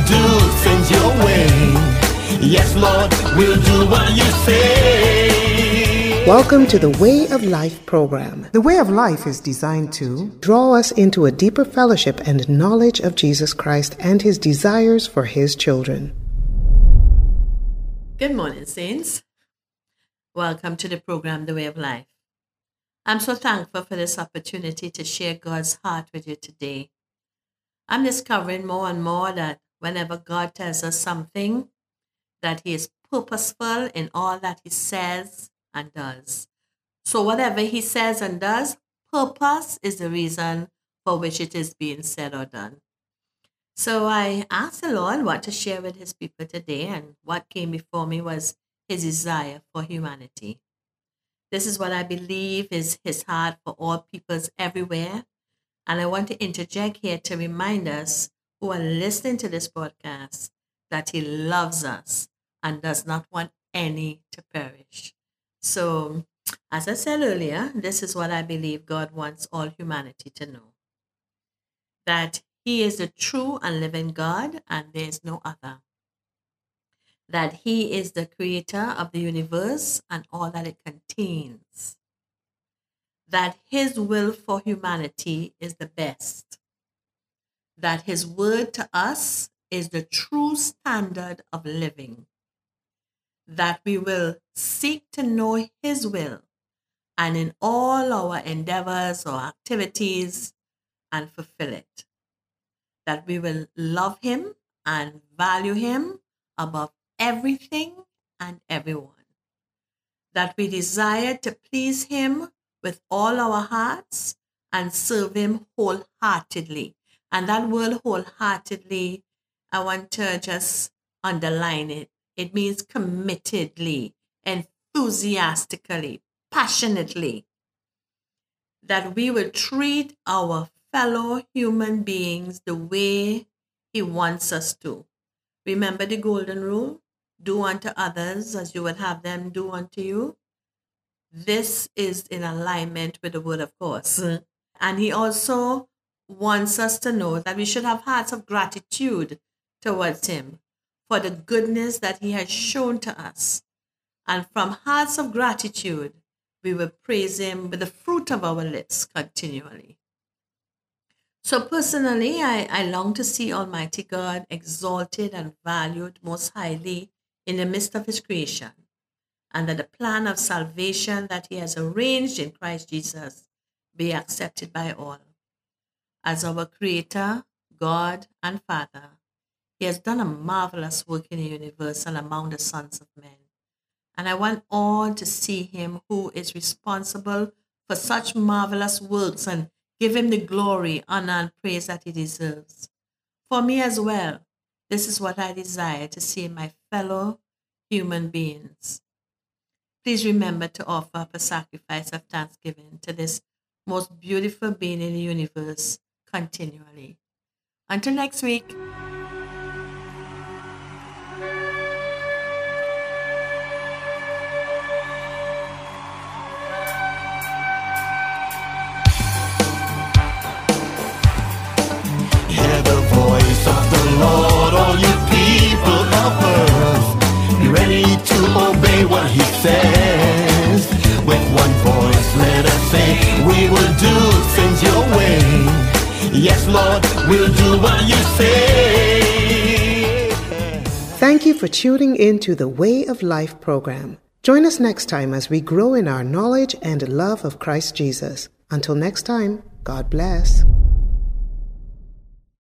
do things your way. Yes, Lord, we'll do what you say. Welcome to the Way of Life program. The Way of Life is designed to draw us into a deeper fellowship and knowledge of Jesus Christ and his desires for his children. Good morning, saints. Welcome to the program, The Way of Life. I'm so thankful for this opportunity to share God's heart with you today. I'm discovering more and more that whenever God tells us something, that he is purposeful in all that he says and does. So whatever he says and does, purpose is the reason for which it is being said or done. So I asked the Lord what to share with his people today, and what came before me was his desire for humanity. This is what I believe is his heart for all peoples everywhere. And I want to interject here to remind us who are listening to this broadcast that he loves us and does not want any to perish. So, as I said earlier, this is what I believe God wants all humanity to know. That he is the true and living God, and there is no other. That he is the creator of the universe and all that it contains. That his will for humanity is the best. That his word to us is the true standard of living. That we will seek to know his will and in all our endeavors or activities and fulfill it. That we will love him and value him above everything and everyone. That we desire to please him with all our hearts and serve him wholeheartedly. And that word wholeheartedly, I want to just underline it. It means committedly, enthusiastically, passionately. That we will treat our fellow human beings the way he wants us to. Remember the golden rule? Do unto others as you would have them do unto you. This is in alignment with the word, of course. And he also wants us to know that we should have hearts of gratitude towards him for the goodness that he has shown to us. And from hearts of gratitude, we will praise him with the fruit of our lips continually. So personally, I long to see Almighty God exalted and valued most highly in the midst of his creation, and that the plan of salvation that he has arranged in Christ Jesus be accepted by all. As our Creator, God, and Father, he has done a marvelous work in the universe and among the sons of men. And I want all to see him who is responsible for such marvelous works and give him the glory, honor, and praise that he deserves. For me as well, this is what I desire to see in my fellow human beings. Please remember to offer up a sacrifice of thanksgiving to this most beautiful being in the universe continually. Until next week. Hear the voice of the Lord, all you people of earth. Be ready to obey what he says. With one voice, let us say, we will do things your way. Yes, Lord, we'll do what you say. Thank you for tuning in to the Way of Life program. Join us next time as we grow in our knowledge and love of Christ Jesus. Until next time, God bless.